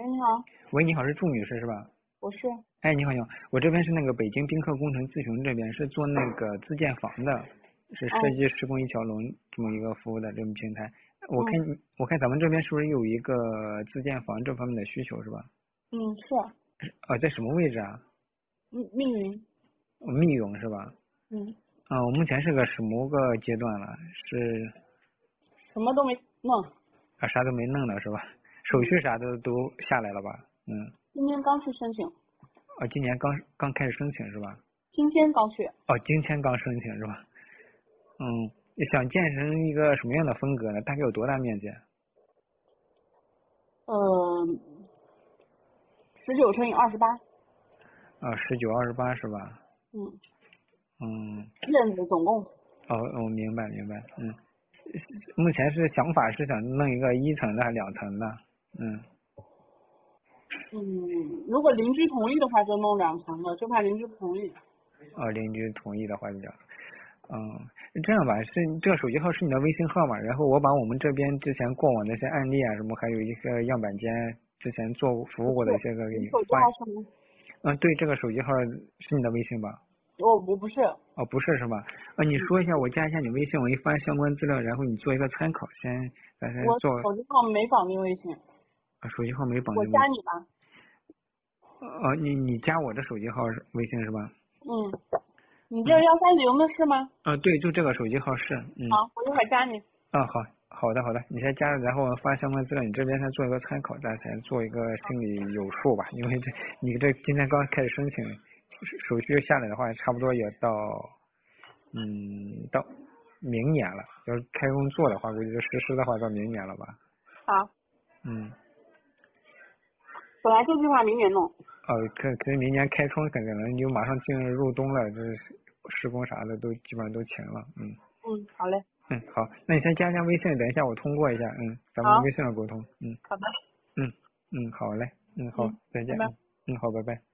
哎，你好。 喂，你好，是祝女士是吧？ 我是。 哎，你好，你好，我这边是那个北京宾客工程咨询这边是做那个自建房的，是设计施工一条龙这么一个服务的这种平台。我看咱们这边是不是有一个自建房这方面的需求是吧？ 是。 在什么位置啊？ 密云。 密云是吧？我目前是个什么个阶段了？是什么都没弄。 啥都没弄呢是吧？手续啥的都下来了吧？ 今天刚去申请。 今年刚开始申请是吧？ 今天刚去。 今天刚申请是吧？想建成一个什么样的风格呢？大概有多大面积 ？19×28。 19×28是吧？ 院子总共。 我明白。目前是想法是想弄一个1层的还是2层的？ 如果邻居同意的话，就弄2层的，就怕邻居不同意。 邻居同意的话就这样。这样吧，是这个手机号是你的微信号嘛？然后我把我们这边之前过往的一些案例啊什么，还有一些样板间之前做服务过的一些个给你发。对，这个手机号是你的微信吧？ 我不是。 不是是吧？你说一下，我加一下你微信，我一发相关资料，然后你做一个参考，咱先做。 我手机号没绑定微信。 手机号没绑定微信。 我加你吧。 你加我的手机号微信是吧？ 你这130的是吗？ 对，就这个手机号是。 好，我一会儿加你。 好的，你先加了，然后发相关资料，你这边先做一个参考，咱先做一个心里有数吧。因为你这今天刚开始申请，手续下来的话，差不多也到明年了。要是开工做的话，估计就实施的话到明年了吧。 好。本来就计划明年弄。 可是明年开春可能就马上进入冬了，这施工啥的都基本上都停了。 好嘞。 好，那你先加微信，等一下我通过一下。咱们微信上沟通。 好的。 好嘞。好，再见。 拜拜。 好，拜拜。